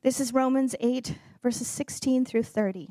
This is Romans 8, verses 16 through 30.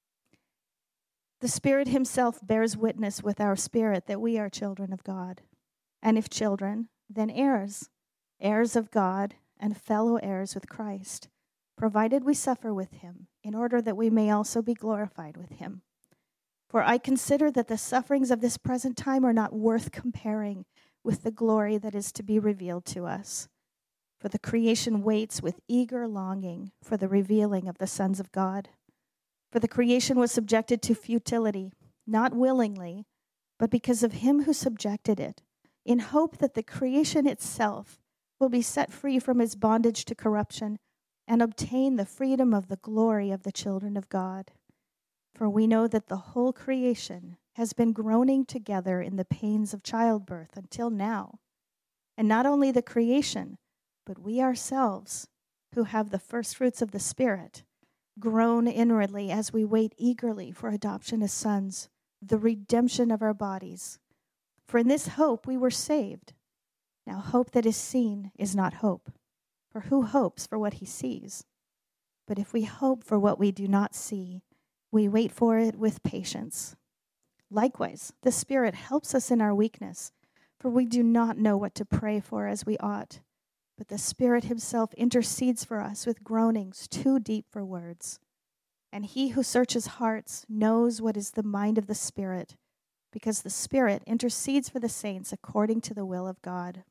The Spirit himself bears witness with our spirit that we are children of God. And if children, then heirs, heirs of God and fellow heirs with Christ, provided we suffer with him, in order that we may also be glorified with him. For I consider that the sufferings of this present time are not worth comparing with the glory that is to be revealed to us. For the creation waits with eager longing for the revealing of the sons of God. For the creation was subjected to futility, not willingly, but because of him who subjected it, in hope that the creation itself will be set free from its bondage to corruption and obtain the freedom of the glory of the children of God. For we know that the whole creation has been groaning together in the pains of childbirth until now. And not only the creation, but we ourselves, who have the first fruits of the Spirit, groan inwardly as we wait eagerly for adoption as sons, the redemption of our bodies. For in this hope we were saved. Now hope that is seen is not hope, for who hopes for what he sees? But if we hope for what we do not see, we wait for it with patience. Likewise, the Spirit helps us in our weakness, for we do not know what to pray for as we ought. But the Spirit himself intercedes for us with groanings too deep for words. And he who searches hearts knows what is the mind of the Spirit, because the Spirit intercedes for the saints according to the will of God.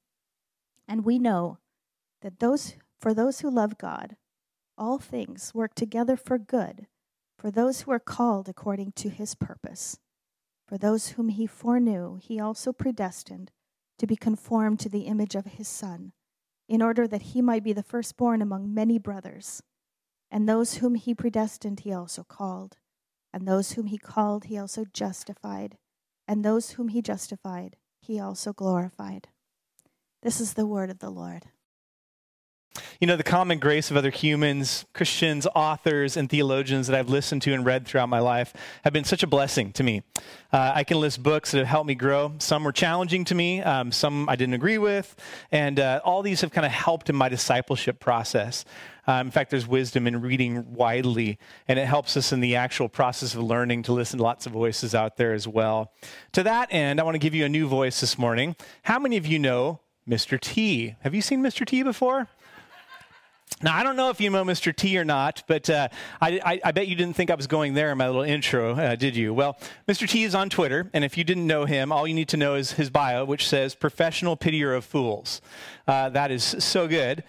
And we know that for those who love God, all things work together for good, for those who are called according to his purpose. For those whom he foreknew, he also predestined to be conformed to the image of his Son, in order that he might be the firstborn among many brothers. And those whom he predestined, he also called. And those whom he called, he also justified. And those whom he justified, he also glorified. This is the word of the Lord. You know, the common grace of other humans, Christians, authors, and theologians that I've listened to and read throughout my life have been such a blessing to me. I can list books that have helped me grow. Some were challenging to me, some I didn't agree with, and all these have kind of helped in my discipleship process. In fact, there's wisdom in reading widely, and it helps us in the actual process of learning to listen to lots of voices out there as well. To that end, I want to give you a new voice this morning. How many of you know Mr. T? Have you seen Mr. T before? Now, I don't know if you know Mr. T or not, but I bet you didn't think I was going there in my little intro, did you? Well, Mr. T is on Twitter, and if you didn't know him, all you need to know is his bio, which says, professional pitier of fools. That is so good.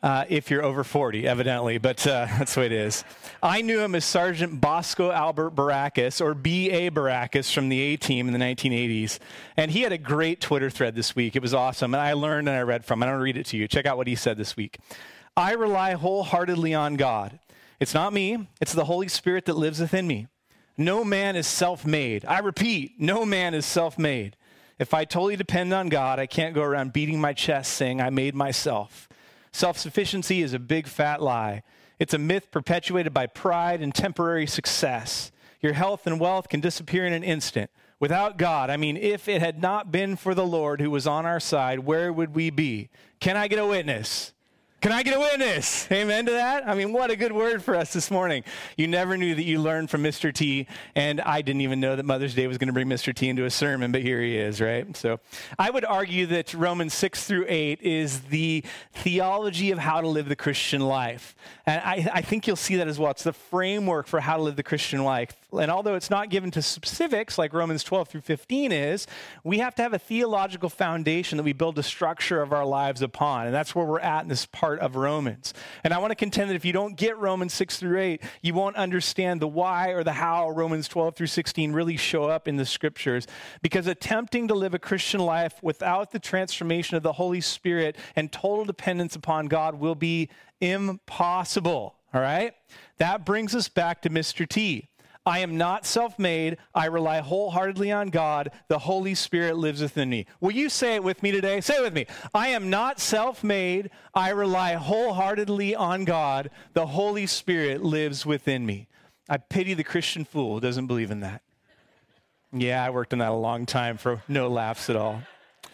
If you're over 40, evidently, but that's the way it is. I knew him as Sergeant Bosco Albert Baracus, or B.A. Baracus, from the A-Team in the 1980s. And he had a great Twitter thread this week. It was awesome, and I learned and I read from it. I don't read it to you. Check out what he said this week. I rely wholeheartedly on God. It's not me. It's the Holy Spirit that lives within me. No man is self-made. I repeat, no man is self-made. If I totally depend on God, I can't go around beating my chest saying I made myself. Self-sufficiency is a big fat lie. It's a myth perpetuated by pride and temporary success. Your health and wealth can disappear in an instant. Without God, if it had not been for the Lord who was on our side, where would we be? Can I get a witness? Can I get a witness? Amen to that? What a good word for us this morning. You never knew that you learned from Mr. T, and I didn't even know that Mother's Day was going to bring Mr. T into a sermon, but here he is, right? So I would argue that Romans 6 through 8 is the theology of how to live the Christian life. And I think you'll see that as well. It's the framework for how to live the Christian life. And although it's not given to specifics like Romans 12 through 15 is, we have to have a theological foundation that we build the structure of our lives upon. And that's where we're at in this part of Romans. And I want to contend that if you don't get Romans 6 through 8, you won't understand the why or the how Romans 12 through 16 really show up in the scriptures. Because attempting to live a Christian life without the transformation of the Holy Spirit and total dependence upon God will be impossible. All right? That brings us back to Mr. T. I am not self-made. I rely wholeheartedly on God. The Holy Spirit lives within me. Will you say it with me today? Say it with me. I am not self-made. I rely wholeheartedly on God. The Holy Spirit lives within me. I pity the Christian fool who doesn't believe in that. Yeah, I worked on that a long time for no laughs at all.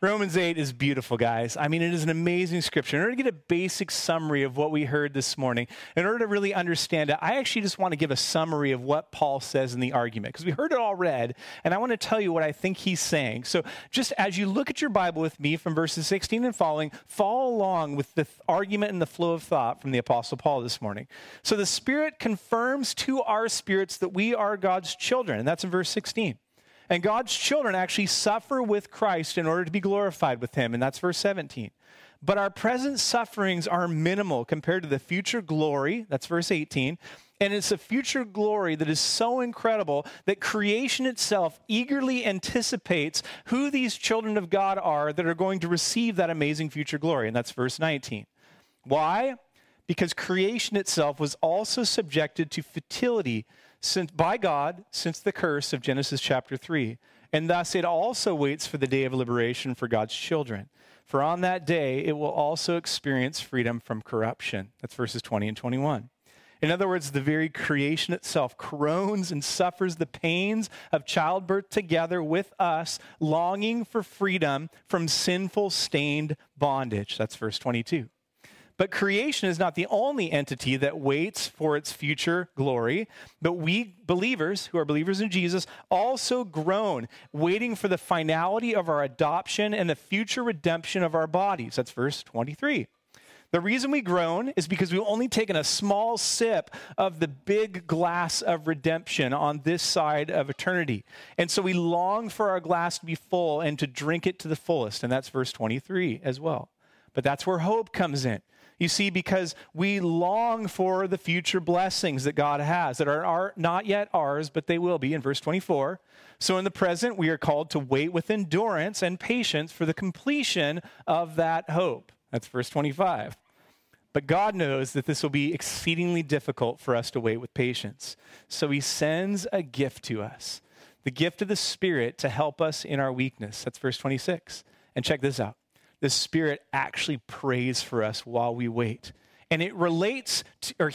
Romans 8 is beautiful, guys. I mean, it is an amazing scripture. In order to get a basic summary of what we heard this morning, in order to really understand it, I actually just want to give a summary of what Paul says in the argument, because we heard it all read, and I want to tell you what I think he's saying. So just as you look at your Bible with me from verses 16 and following, follow along with the argument and the flow of thought from the Apostle Paul this morning. So the Spirit confirms to our spirits that we are God's children, and that's in verse 16. And God's children actually suffer with Christ in order to be glorified with him. And that's verse 17. But our present sufferings are minimal compared to the future glory. That's verse 18. And it's a future glory that is so incredible that creation itself eagerly anticipates who these children of God are that are going to receive that amazing future glory. And that's verse 19. Why? Because creation itself was also subjected to futility by God since the curse of Genesis chapter 3. And thus it also waits for the day of liberation for God's children. For on that day it will also experience freedom from corruption. That's verses 20 and 21. In other words, the very creation itself groans and suffers the pains of childbirth together with us, longing for freedom from sinful stained bondage. That's verse 22. But creation is not the only entity that waits for its future glory, but we believers, who are believers in Jesus, also groan, waiting for the finality of our adoption and the future redemption of our bodies. That's verse 23. The reason we groan is because we've only taken a small sip of the big glass of redemption on this side of eternity. And so we long for our glass to be full and to drink it to the fullest. And that's verse 23 as well. But that's where hope comes in. You see, because we long for the future blessings that God has that are not yet ours, but they will be in verse 24. So in the present, we are called to wait with endurance and patience for the completion of that hope. That's verse 25. But God knows that this will be exceedingly difficult for us to wait with patience. So he sends a gift to us, the gift of the Spirit to help us in our weakness. That's verse 26. And check this out. The Spirit actually prays for us while we wait. And he relates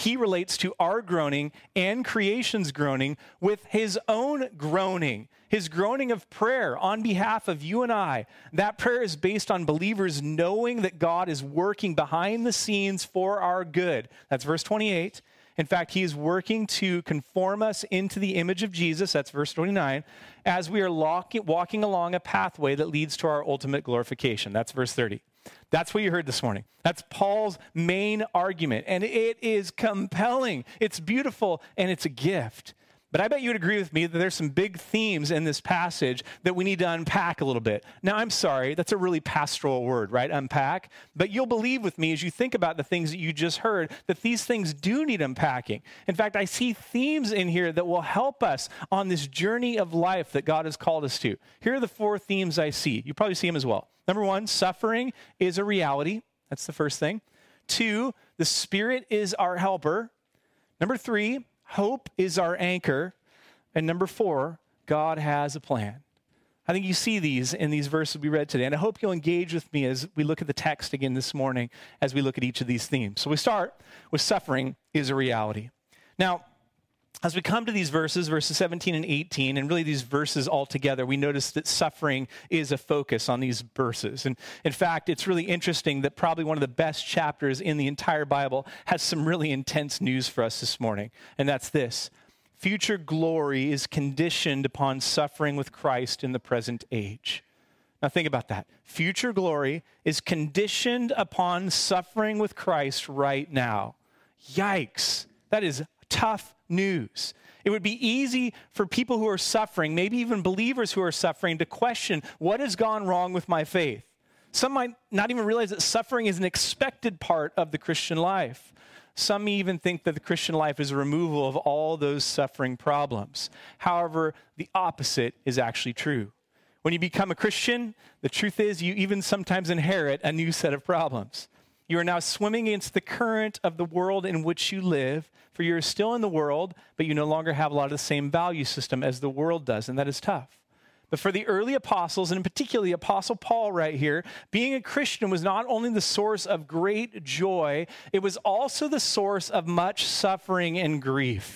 to our groaning and creation's groaning with his own groaning, his groaning of prayer on behalf of you and I. That prayer is based on believers knowing that God is working behind the scenes for our good. That's verse 28. In fact, he is working to conform us into the image of Jesus, that's verse 29, as we are walking along a pathway that leads to our ultimate glorification. That's verse 30. That's what you heard this morning. That's Paul's main argument, and it is compelling. It's beautiful, and it's a gift. But I bet you would agree with me that there's some big themes in this passage that we need to unpack a little bit. Now, I'm sorry, that's a really pastoral word, right? Unpack. But you'll believe with me as you think about the things that you just heard that these things do need unpacking. In fact, I see themes in here that will help us on this journey of life that God has called us to. Here are the 4 themes I see. You probably see them as well. Number 1, suffering is a reality. That's the first thing. 2, the Spirit is our helper. Number 3, hope is our anchor. And number 4, God has a plan. I think you see these in these verses we read today. And I hope you'll engage with me as we look at the text again this morning, as we look at each of these themes. So we start with suffering is a reality. Now, as we come to these verses 17 and 18, and really these verses all together, we notice that suffering is a focus on these verses. And in fact, it's really interesting that probably one of the best chapters in the entire Bible has some really intense news for us this morning. And that's this: future glory is conditioned upon suffering with Christ in the present age. Now think about that. Future glory is conditioned upon suffering with Christ right now. Yikes. That is tough news. It would be easy for people who are suffering, maybe even believers who are suffering, to question what has gone wrong with my faith. Some might not even realize that suffering is an expected part of the Christian life. Some even think that the Christian life is a removal of all those suffering problems. However, the opposite is actually true. When you become a Christian, the truth is you even sometimes inherit a new set of problems. You are now swimming against the current of the world in which you live, for you are still in the world, but you no longer have a lot of the same value system as the world does, and that is tough. But for the early apostles, and in particular the Apostle Paul right here, being a Christian was not only the source of great joy, it was also the source of much suffering and grief.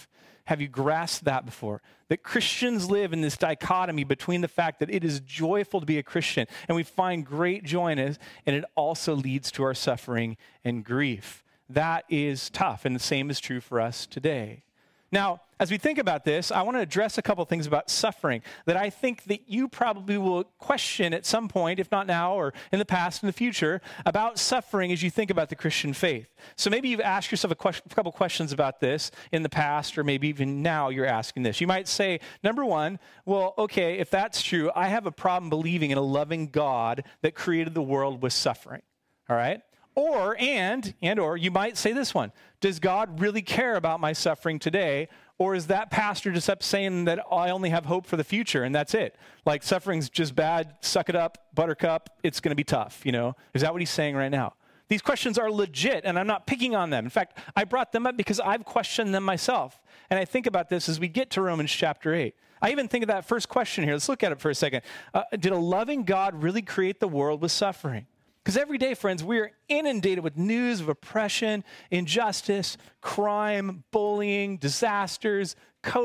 Have you grasped that before? That Christians live in this dichotomy between the fact that it is joyful to be a Christian and we find great joy in it, and it also leads to our suffering and grief. That is tough, and the same is true for us today. Now, as we think about this, I want to address a couple things about suffering that I think that you probably will question at some point, if not now or in the past, in the future, about suffering as you think about the Christian faith. So maybe you've asked yourself a couple questions about this in the past, or maybe even now you're asking this. You might say, number one, well, okay, if that's true, I have a problem believing in a loving God that created the world with suffering, all right? Or you might say this one, does God really care about my suffering today? Or is that pastor just up saying that I only have hope for the future and that's it? Like suffering's just bad, suck it up, buttercup, it's going to be tough, you know? Is that what he's saying right now? These questions are legit and I'm not picking on them. In fact, I brought them up because I've questioned them myself. And I think about this as we get to Romans chapter 8. I even think of that first question here. Let's look at it for a second. Did a loving God really create the world with suffering? Because every day, friends, we are inundated with news of oppression, injustice, crime, bullying, disasters,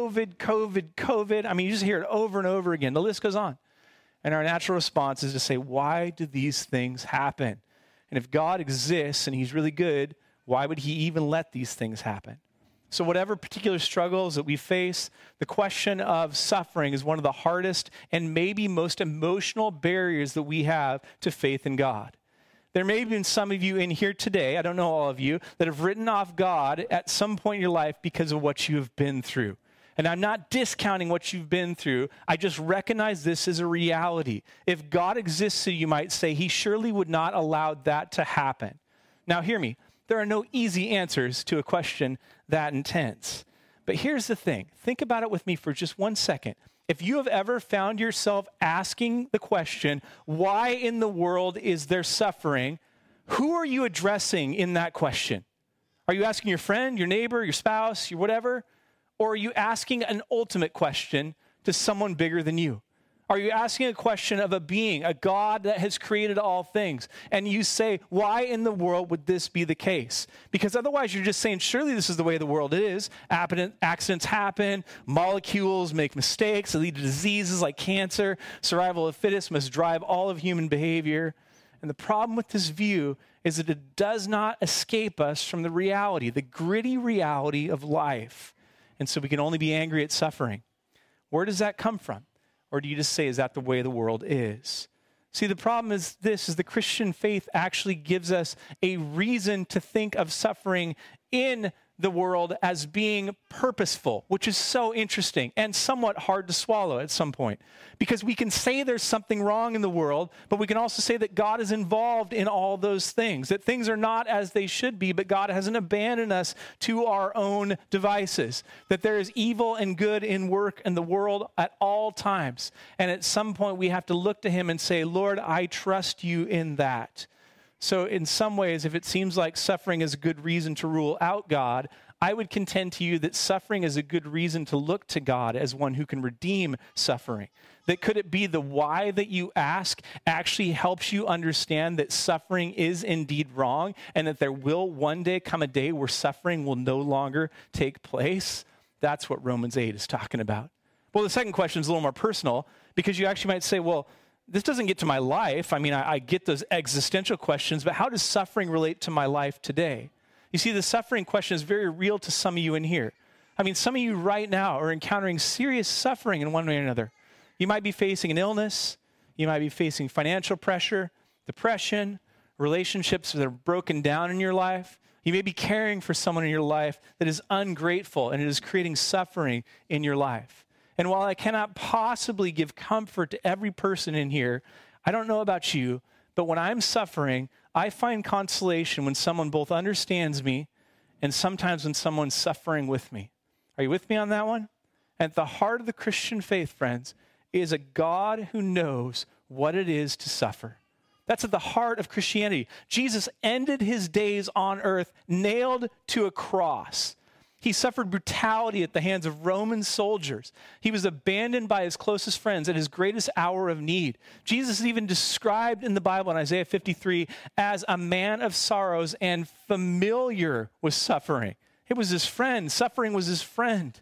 COVID. I mean, you just hear it over and over again. The list goes on. And our natural response is to say, why do these things happen? And if God exists and he's really good, why would he even let these things happen? So whatever particular struggles that we face, the question of suffering is one of the hardest and maybe most emotional barriers that we have to faith in God. There may have been some of you in here today, I don't know all of you, that have written off God at some point in your life because of what you have been through. And I'm not discounting what you've been through. I just recognize this as a reality. If God existed, you might say, he surely would not allow that to happen. Now, hear me. There are no easy answers to a question that intense. But here's the thing. Think about it with me for just 1 second. If you have ever found yourself asking the question, why in the world is there suffering? Who are you addressing in that question? Are you asking your friend, your neighbor, your spouse, your whatever? Or are you asking an ultimate question to someone bigger than you? Are you asking a question of a being, a God that has created all things? And you say, why in the world would this be the case? Because otherwise you're just saying, surely this is the way the world is. Accidents happen, molecules make mistakes, they lead to diseases like cancer. Survival of the fittest must drive all of human behavior. And the problem with this view is that it does not escape us from the reality, the gritty reality of life. And so we can only be angry at suffering. Where does that come from? Or do you just say, is that the way the world is? See, the problem is this, is the Christian faith actually gives us a reason to think of suffering in the world as being purposeful, which is so interesting and somewhat hard to swallow at some point. Because we can say there's something wrong in the world, but we can also say that God is involved in all those things, that things are not as they should be, but God hasn't abandoned us to our own devices, that there is evil and good in work in the world at all times. And at some point we have to look to him and say, Lord, I trust you in that. So in some ways, if it seems like suffering is a good reason to rule out God, I would contend to you that suffering is a good reason to look to God as one who can redeem suffering. That could it be the why that you ask actually helps you understand that suffering is indeed wrong and that there will one day come a day where suffering will no longer take place? That's what Romans 8 is talking about. Well, the second question is a little more personal because you actually might say, well, this doesn't get to my life. I mean, I get those existential questions, but how does suffering relate to my life today? You see, the suffering question is very real to some of you in here. I mean, some of you right now are encountering serious suffering in one way or another. You might be facing an illness. You might be facing financial pressure, depression, relationships that are broken down in your life. You may be caring for someone in your life that is ungrateful and it is creating suffering in your life. And while I cannot possibly give comfort to every person in here, I don't know about you, but when I'm suffering, I find consolation when someone both understands me and sometimes when someone's suffering with me. Are you with me on that one? At the heart of the Christian faith, friends, is a God who knows what it is to suffer. That's at the heart of Christianity. Jesus ended his days on earth nailed to a cross. He suffered brutality at the hands of Roman soldiers. He was abandoned by his closest friends at his greatest hour of need. Jesus is even described in the Bible in Isaiah 53 as a man of sorrows and familiar with suffering. It was his friend. Suffering was his friend.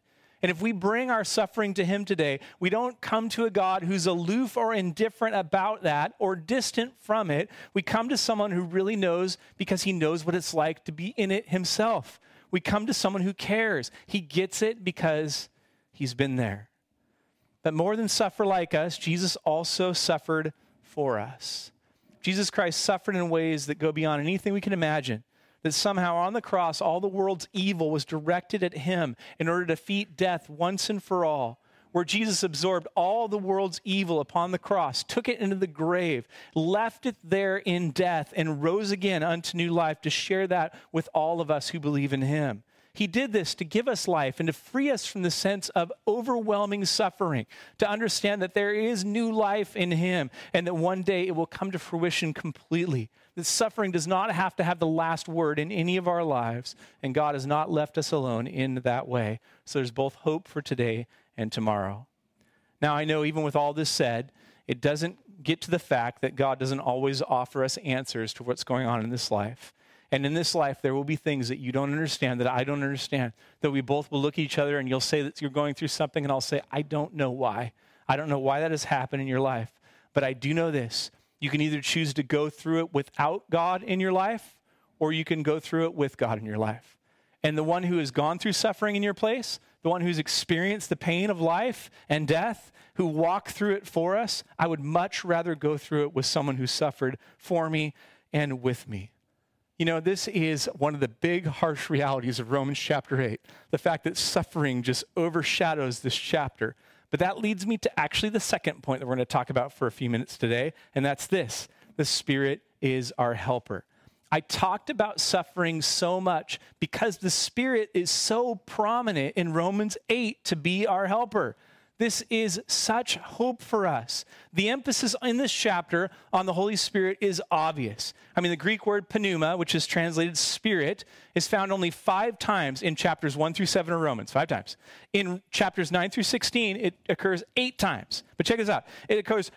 And if we bring our suffering to him today, we don't come to a God who's aloof or indifferent about that or distant from it. We come to someone who really knows because he knows what it's like to be in it himself. We come to someone who cares. He gets it because he's been there. But more than suffer like us, Jesus also suffered for us. Jesus Christ suffered in ways that go beyond anything we can imagine. That somehow on the cross, all the world's evil was directed at him in order to defeat death once and for all. Where Jesus absorbed all the world's evil upon the cross, took it into the grave, left it there in death, and rose again unto new life to share that with all of us who believe in him. He did this to give us life and to free us from the sense of overwhelming suffering, to understand that there is new life in him and that one day it will come to fruition completely. That suffering does not have to have the last word in any of our lives, and God has not left us alone in that way. So there's both hope for today and tomorrow. Now, I know even with all this said, it doesn't get to the fact that God doesn't always offer us answers to what's going on in this life. And in this life, there will be things that you don't understand, that I don't understand, that we both will look at each other and you'll say that you're going through something and I'll say, I don't know why. I don't know why that has happened in your life. But I do know this. You can either choose to go through it without God in your life, or you can go through it with God in your life. And the one who has gone through suffering in your place, the one who's experienced the pain of life and death, who walked through it for us, I would much rather go through it with someone who suffered for me and with me. You know, this is one of the big, harsh realities of Romans chapter 8, the fact that suffering just overshadows this chapter. But that leads me to actually the second point that we're going to talk about for a few minutes today, and that's this: the Spirit is our helper. I talked about suffering so much because the Spirit is so prominent in Romans 8 to be our helper. This is such hope for us. The emphasis in this chapter on the Holy Spirit is obvious. I mean, the Greek word pneuma, which is translated spirit, is found only 5 times in chapters 1 through 7 of Romans, 5 times. In chapters 9 through 16, it occurs 8 times. But check this out. It occurs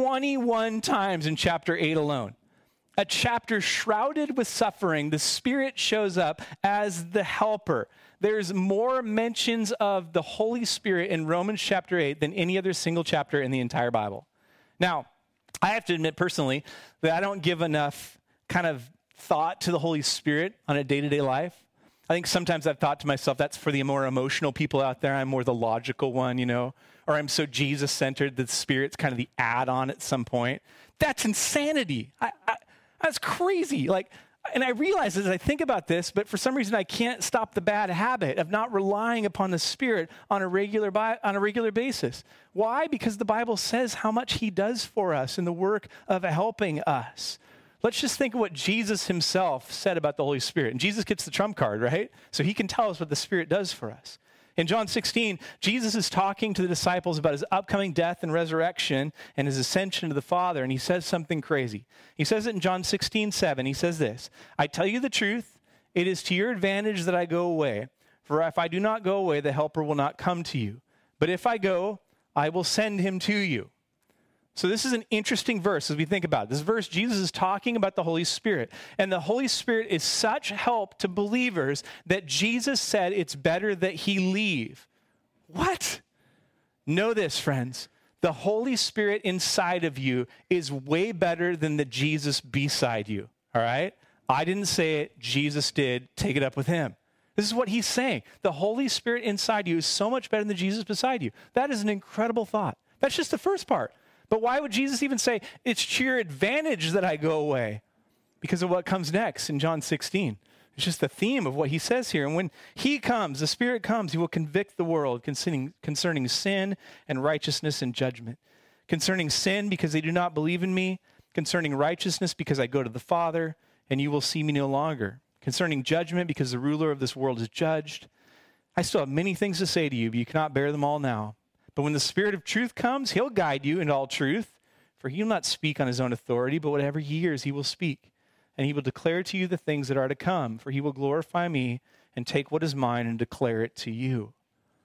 21 times in chapter 8 alone. A chapter shrouded with suffering, the Spirit shows up as the helper. There's more mentions of the Holy Spirit in Romans chapter 8 than any other single chapter in the entire Bible. Now, I have to admit personally that I don't give enough kind of thought to the Holy Spirit on a day-to-day life. I think sometimes I've thought to myself, that's for the more emotional people out there. I'm more the logical one, you know, or I'm so Jesus-centered that the Spirit's kind of the add-on at some point. That's insanity. That's crazy. And I realize as I think about this, but for some reason I can't stop the bad habit of not relying upon the Spirit on a regular basis. Why? Because the Bible says how much he does for us in the work of helping us. Let's just think of what Jesus himself said about the Holy Spirit. And Jesus gets the trump card, right? So he can tell us what the Spirit does for us. In John 16, Jesus is talking to the disciples about his upcoming death and resurrection and his ascension to the Father, and he says something crazy. He says it in John 16:7. He says this: I tell you the truth, it is to your advantage that I go away. For if I do not go away, the Helper will not come to you. But if I go, I will send him to you. So this is an interesting verse as we think about it. This verse, Jesus is talking about the Holy Spirit. And the Holy Spirit is such help to believers that Jesus said it's better that he leave. What? Know this, friends. The Holy Spirit inside of you is way better than the Jesus beside you. All right? I didn't say it. Jesus did. Take it up with him. This is what he's saying. The Holy Spirit inside you is so much better than Jesus beside you. That is an incredible thought. That's just the first part. But why would Jesus even say, it's to your advantage that I go away? Because of what comes next in John 16. It's just the theme of what he says here. And when he comes, the Spirit comes, he will convict the world concerning sin and righteousness and judgment. Concerning sin, because they do not believe in me. Concerning righteousness, because I go to the Father, and you will see me no longer. Concerning judgment, because the ruler of this world is judged. I still have many things to say to you, but you cannot bear them all now. But when the Spirit of truth comes, he'll guide you into all truth. For he will not speak on his own authority, but whatever he hears, he will speak. And he will declare to you the things that are to come. For he will glorify me and take what is mine and declare it to you.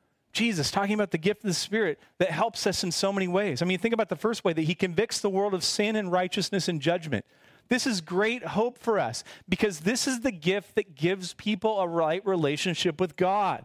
Jesus talking about the gift of the Spirit that helps us in so many ways. I mean, think about the first way, that he convicts the world of sin and righteousness and judgment. This is great hope for us because this is the gift that gives people a right relationship with God.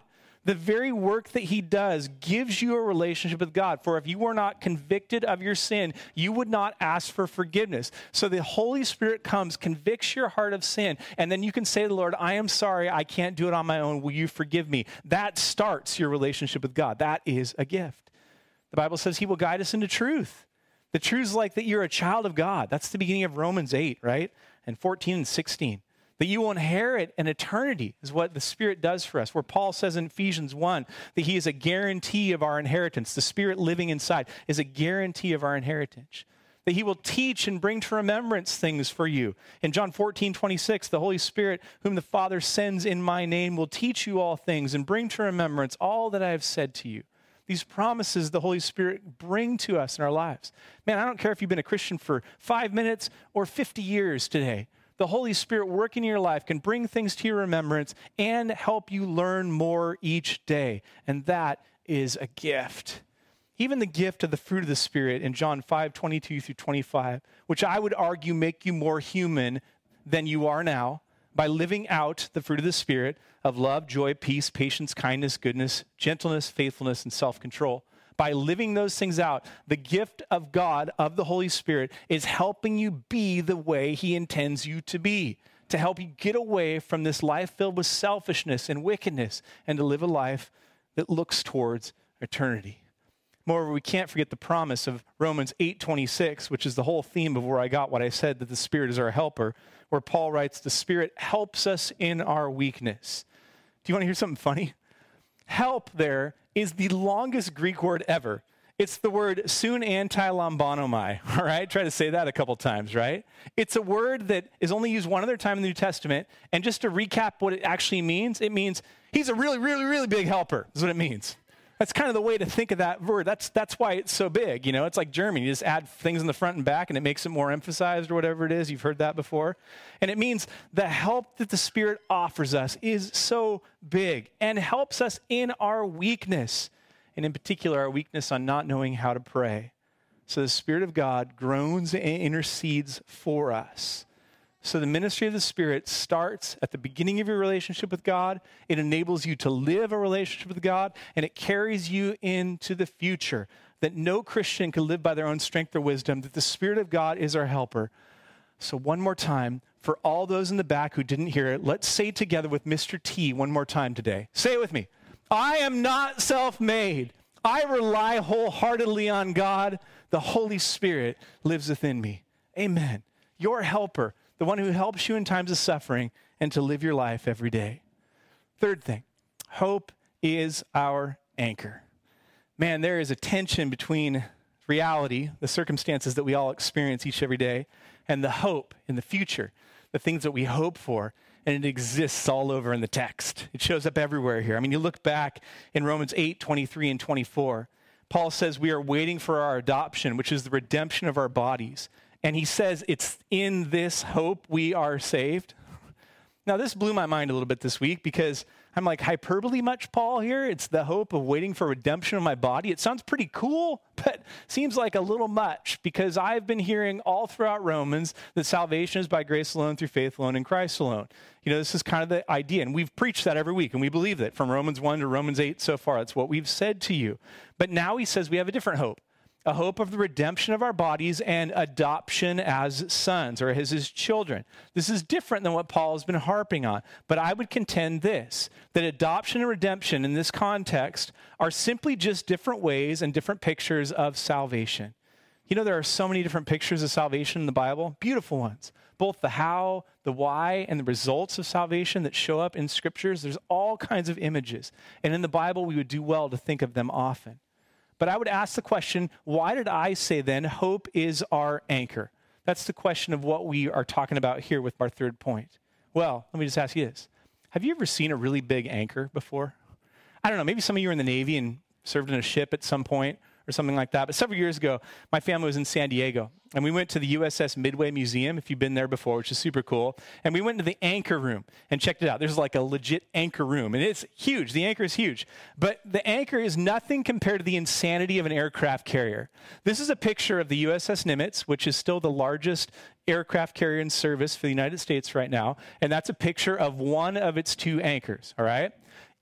The very work that he does gives you a relationship with God. For if you were not convicted of your sin, you would not ask for forgiveness. So the Holy Spirit comes, convicts your heart of sin, and then you can say to the Lord, I am sorry, I can't do it on my own. Will you forgive me? That starts your relationship with God. That is a gift. The Bible says he will guide us into truth. The truth is like that you're a child of God. That's the beginning of Romans 8, right? And 14 and 16. That you will inherit an eternity is what the Spirit does for us. Where Paul says in Ephesians 1 that he is a guarantee of our inheritance. The Spirit living inside is a guarantee of our inheritance. That he will teach and bring to remembrance things for you. In John 14:26, the Holy Spirit, whom the Father sends in my name, will teach you all things and bring to remembrance all that I have said to you. These promises the Holy Spirit bring to us in our lives. Man, I don't care if you've been a Christian for 5 minutes or 50 years today. The Holy Spirit working in your life can bring things to your remembrance and help you learn more each day. And that is a gift. Even the gift of the fruit of the Spirit in John 5:22 through 25, which I would argue make you more human than you are now by living out the fruit of the Spirit of love, joy, peace, patience, kindness, goodness, gentleness, faithfulness, and self-control. By living those things out, the gift of God, of the Holy Spirit, is helping you be the way he intends you to be, to help you get away from this life filled with selfishness and wickedness and to live a life that looks towards eternity. Moreover, we can't forget the promise of Romans 8:26, which is the whole theme of where I got what I said, that the Spirit is our helper, where Paul writes, the Spirit helps us in our weakness. Do you want to hear something funny? Help there is the longest Greek word ever. It's the word sun anti-lambanomai, all right? Try to say that a couple times, right? It's a word that is only used one other time in the New Testament. And just to recap what it actually means, it means he's a really, really, really big helper is what it means. That's kind of the way to think of that word. That's why it's so big. You know, it's like German. You just add things in the front and back and it makes it more emphasized or whatever it is. You've heard that before. And it means the help that the Spirit offers us is so big and helps us in our weakness. And in particular, our weakness on not knowing how to pray. So the Spirit of God groans and intercedes for us. So the ministry of the Spirit starts at the beginning of your relationship with God. It enables you to live a relationship with God, and it carries you into the future. That no Christian can live by their own strength or wisdom, that the Spirit of God is our helper. So one more time, for all those in the back who didn't hear it, let's say together with Mr. T one more time today. Say it with me. I am not self-made. I rely wholeheartedly on God. The Holy Spirit lives within me. Amen. Your helper. The one who helps you in times of suffering and to live your life every day. Third thing, hope is our anchor. Man, there is a tension between reality, the circumstances that we all experience each every day, and the hope in the future, the things that we hope for, and it exists all over in the text. It shows up everywhere here. I mean, you look back in Romans 8:23 and 24. Paul says we are waiting for our adoption, which is the redemption of our bodies. And he says it's in this hope we are saved. Now, this blew my mind a little bit this week because I'm like, hyperbole much, Paul, here? It's the hope of waiting for redemption of my body. It sounds pretty cool, but seems like a little much because I've been hearing all throughout Romans that salvation is by grace alone, through faith alone, in Christ alone. You know, this is kind of the idea, and we've preached that every week, and we believe that from Romans 1 to Romans 8 so far. That's what we've said to you. But now he says we have a different hope. A hope of the redemption of our bodies and adoption as sons or as his children. This is different than what Paul has been harping on. But I would contend this, that adoption and redemption in this context are simply just different ways and different pictures of salvation. You know, there are so many different pictures of salvation in the Bible, beautiful ones. Both the how, the why, and the results of salvation that show up in scriptures. There's all kinds of images. And in the Bible, we would do well to think of them often. But I would ask the question, why did I say then hope is our anchor? That's the question of what we are talking about here with our third point. Well, let me just ask you this. Have you ever seen a really big anchor before? I don't know, maybe some of you were in the Navy and served in a ship at some point or something like that. But several years ago, my family was in San Diego, and we went to the USS Midway Museum, if you've been there before, which is super cool. And we went to the anchor room and checked it out. There's like a legit anchor room, and it's huge. The anchor is huge. But the anchor is nothing compared to the insanity of an aircraft carrier. This is a picture of the USS Nimitz, which is still the largest aircraft carrier in service for the United States right now. And that's a picture of one of its two anchors, all right?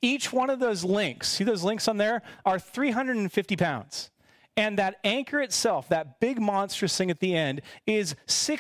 Each one of those links, see those links on there, are 350 pounds. And that anchor itself, that big monstrous thing at the end, is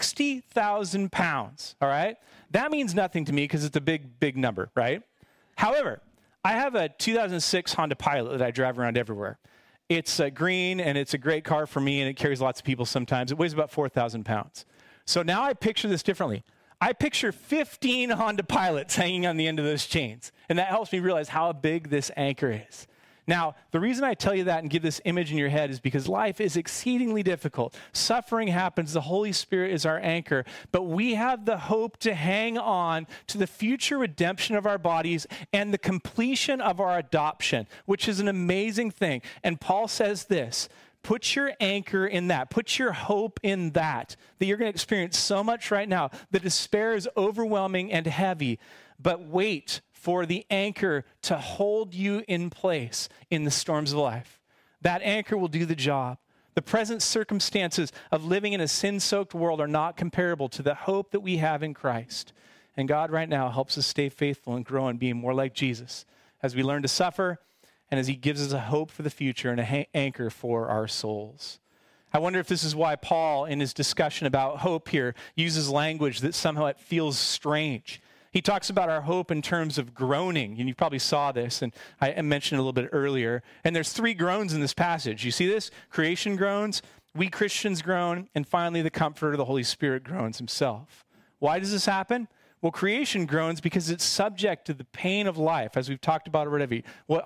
60,000 pounds, all right? That means nothing to me because it's a big, big number, right? However, I have a 2006 Honda Pilot that I drive around everywhere. It's green, and it's a great car for me, and it carries lots of people sometimes. It weighs about 4,000 pounds. So now I picture this differently. I picture 15 Honda Pilots hanging on the end of those chains, and that helps me realize how big this anchor is. Now, the reason I tell you that and give this image in your head is because life is exceedingly difficult. Suffering happens. The Holy Spirit is our anchor. But we have the hope to hang on to the future redemption of our bodies and the completion of our adoption, which is an amazing thing. And Paul says this, put your anchor in that. Put your hope in that you're going to experience so much right now. The despair is overwhelming and heavy. But wait for the anchor to hold you in place in the storms of life. That anchor will do the job. The present circumstances of living in a sin-soaked world are not comparable to the hope that we have in Christ. And God right now helps us stay faithful and grow and be more like Jesus as we learn to suffer and as he gives us a hope for the future and an anchor for our souls. I wonder if this is why Paul, in his discussion about hope here, uses language that somehow it feels strange. He talks about our hope in terms of groaning, and you probably saw this, and I mentioned it a little bit earlier. And there's 3 groans in this passage. You see this? Creation groans, we Christians groan, and finally the Comforter, the Holy Spirit, groans himself. Why does this happen? Well, creation groans because it's subject to the pain of life, as we've talked about already.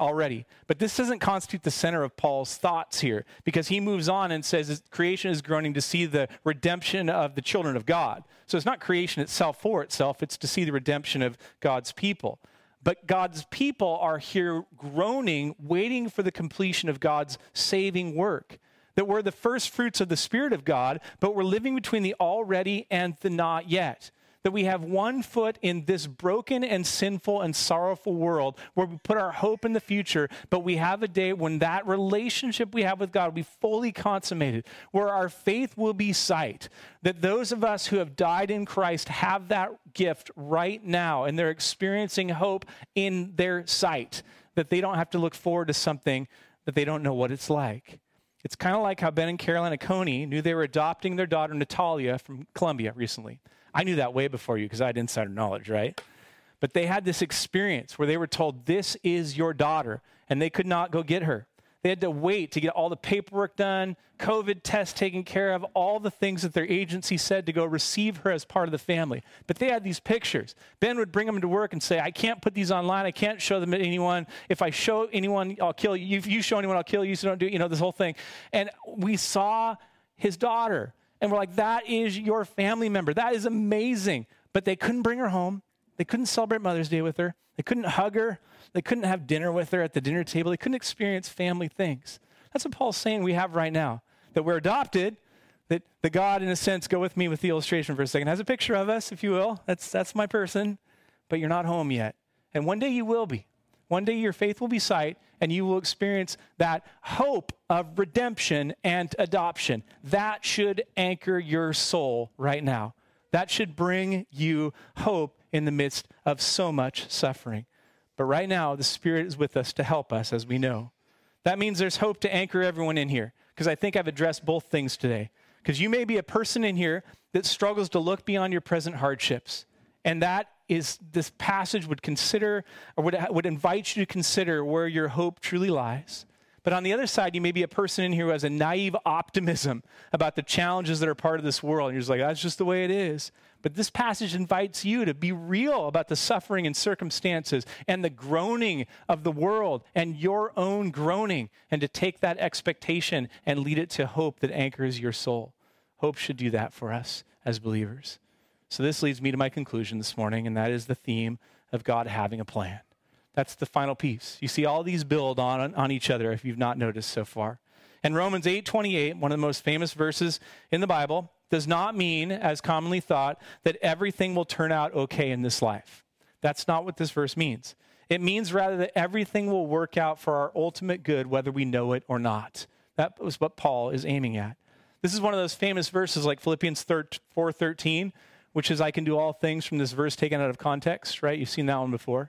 But this doesn't constitute the center of Paul's thoughts here, because he moves on and says that creation is groaning to see the redemption of the children of God. So it's not creation itself for itself, it's to see the redemption of God's people. But God's people are here groaning, waiting for the completion of God's saving work. That we're the first fruits of the Spirit of God, but we're living between the already and the not yet. That we have one foot in this broken and sinful and sorrowful world where we put our hope in the future, but we have a day when that relationship we have with God will be fully consummated, where our faith will be sight. That those of us who have died in Christ have that gift right now, and they're experiencing hope in their sight, that they don't have to look forward to something that they don't know what it's like. It's kind of like how Ben and Carolina Coney knew they were adopting their daughter Natalia from Colombia recently. I knew that way before you because I had insider knowledge, right? But they had this experience where they were told, this is your daughter, and they could not go get her. They had to wait to get all the paperwork done, COVID tests taken care of, all the things that their agency said to go receive her as part of the family. But they had these pictures. Ben would bring them to work and say, I can't put these online. I can't show them to anyone. If I show anyone, I'll kill you. If you show anyone, I'll kill you. So don't do, this whole thing. And we saw his daughter. And we're like, that is your family member. That is amazing. But they couldn't bring her home. They couldn't celebrate Mother's Day with her. They couldn't hug her. They couldn't have dinner with her at the dinner table. They couldn't experience family things. That's what Paul's saying we have right now. That we're adopted, that the God, in a sense, go with me with the illustration for a second, has a picture of us, if you will. That's my person. But you're not home yet. And one day you will be. One day your faith will be sight, and you will experience that hope of redemption and adoption. That should anchor your soul right now. That should bring you hope in the midst of so much suffering. But right now, the Spirit is with us to help us, as we know. That means there's hope to anchor everyone in here, because I think I've addressed both things today. Because you may be a person in here that struggles to look beyond your present hardships. And that is, this passage would consider, or would invite you to consider where your hope truly lies. But on the other side, you may be a person in here who has a naive optimism about the challenges that are part of this world. And you're just like, that's just the way it is. But this passage invites you to be real about the suffering and circumstances and the groaning of the world and your own groaning, and to take that expectation and lead it to hope that anchors your soul. Hope should do that for us as believers. So this leads me to my conclusion this morning, and that is the theme of God having a plan. That's the final piece. You see all these build on each other, if you've not noticed so far. And Romans 8:28, one of the most famous verses in the Bible, does not mean, as commonly thought, that everything will turn out okay in this life. That's not what this verse means. It means rather that everything will work out for our ultimate good, whether we know it or not. That was what Paul is aiming at. This is one of those famous verses like Philippians 4:13, which is, I can do all things, from this verse taken out of context, right? You've seen that one before.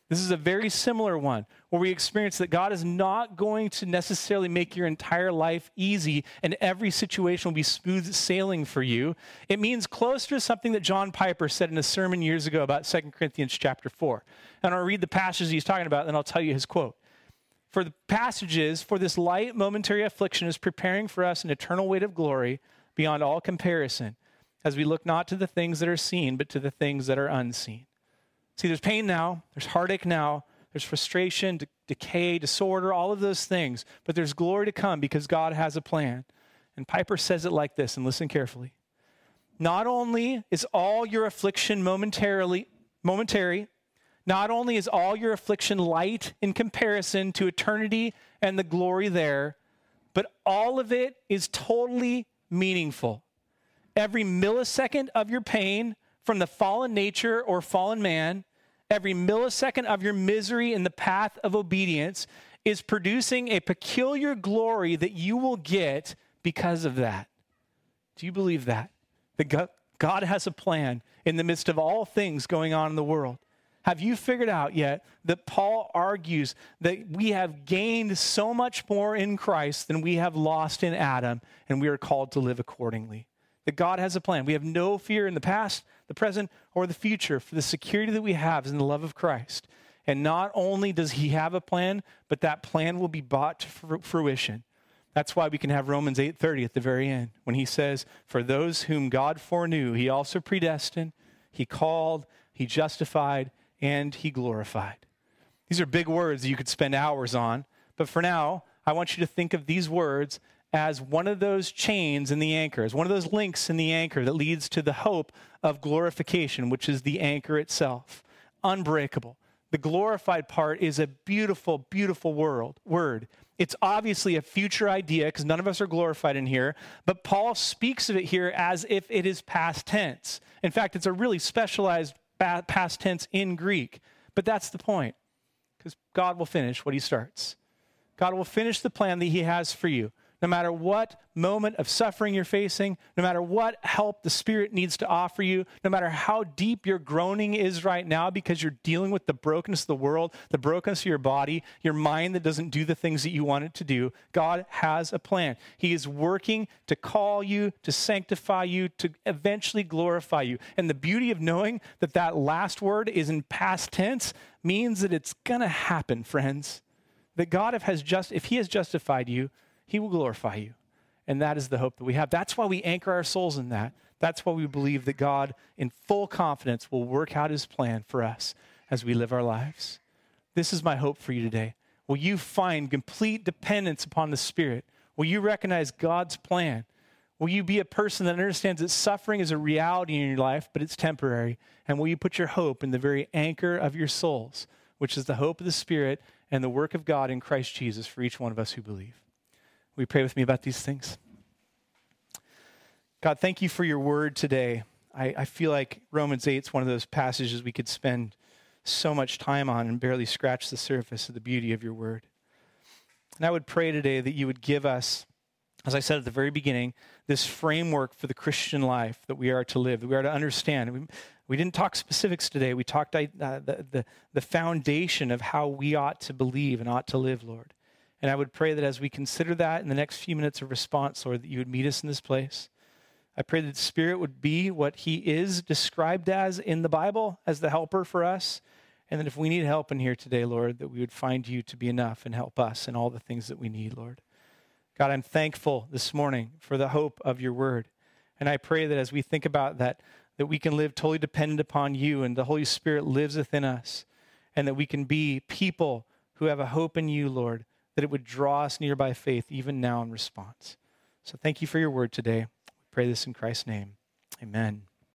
This is a very similar one where we experience that God is not going to necessarily make your entire life easy and every situation will be smooth sailing for you. It means closer to something that John Piper said in a sermon years ago about 2 Corinthians chapter 4. And I'll read the passage he's talking about, and then I'll tell you his quote. For the passages, for this light momentary affliction is preparing for us an eternal weight of glory beyond all comparison, as we look not to the things that are seen, but to the things that are unseen. See, there's pain now, there's heartache now, there's frustration, decay, disorder, all of those things, but there's glory to come because God has a plan. And Piper says it like this, and listen carefully. Not only is all your affliction momentary, not only is all your affliction light in comparison to eternity and the glory there, but all of it is totally meaningful. Every millisecond of your pain from the fallen nature or fallen man, every millisecond of your misery in the path of obedience is producing a peculiar glory that you will get because of that. Do you believe that? That God has a plan in the midst of all things going on in the world. Have you figured out yet that Paul argues that we have gained so much more in Christ than we have lost in Adam, and we are called to live accordingly? That God has a plan. We have no fear in the past, the present, or the future, for the security that we have is in the love of Christ. And not only does he have a plan, but that plan will be brought to fruition. That's why we can have Romans 8:30 at the very end, when he says, for those whom God foreknew, he also predestined, he called, he justified, and he glorified. These are big words that you could spend hours on, but for now, I want you to think of these words as one of those chains in the anchor, as one of those links in the anchor that leads to the hope of glorification, which is the anchor itself. Unbreakable. The glorified part is a beautiful, beautiful word. It's obviously a future idea because none of us are glorified in here, but Paul speaks of it here as if it is past tense. In fact, it's a really specialized past tense in Greek, but that's the point, because God will finish what he starts. God will finish the plan that he has for you. No matter what moment of suffering you're facing, no matter what help the Spirit needs to offer you, no matter how deep your groaning is right now because you're dealing with the brokenness of the world, the brokenness of your body, your mind that doesn't do the things that you want it to do, God has a plan. He is working to call you, to sanctify you, to eventually glorify you. And the beauty of knowing that that last word is in past tense means that it's going to happen, friends. That God, if he has justified you, he will glorify you. And that is the hope that we have. That's why we anchor our souls in that. That's why we believe that God, in full confidence, will work out his plan for us as we live our lives. This is my hope for you today. Will you find complete dependence upon the Spirit? Will you recognize God's plan? Will you be a person that understands that suffering is a reality in your life, but it's temporary? And will you put your hope in the very anchor of your souls, which is the hope of the Spirit and the work of God in Christ Jesus for each one of us who believe? Will you pray with me about these things? God, thank you for your word today. I feel like Romans 8 is one of those passages we could spend so much time on and barely scratch the surface of the beauty of your word. And I would pray today that you would give us, as I said at the very beginning, this framework for the Christian life that we are to live, that we are to understand. We didn't talk specifics today. We talked the foundation of how we ought to believe and ought to live, Lord. And I would pray that as we consider that in the next few minutes of response, Lord, that you would meet us in this place. I pray that the Spirit would be what he is described as in the Bible, as the helper for us. And that if we need help in here today, Lord, that we would find you to be enough and help us in all the things that we need, Lord. God, I'm thankful this morning for the hope of your word. And I pray that as we think about that we can live totally dependent upon you and the Holy Spirit lives within us. And that we can be people who have a hope in you, Lord, that it would draw us near by faith even now in response. So thank you for your word today. We pray this in Christ's name. Amen.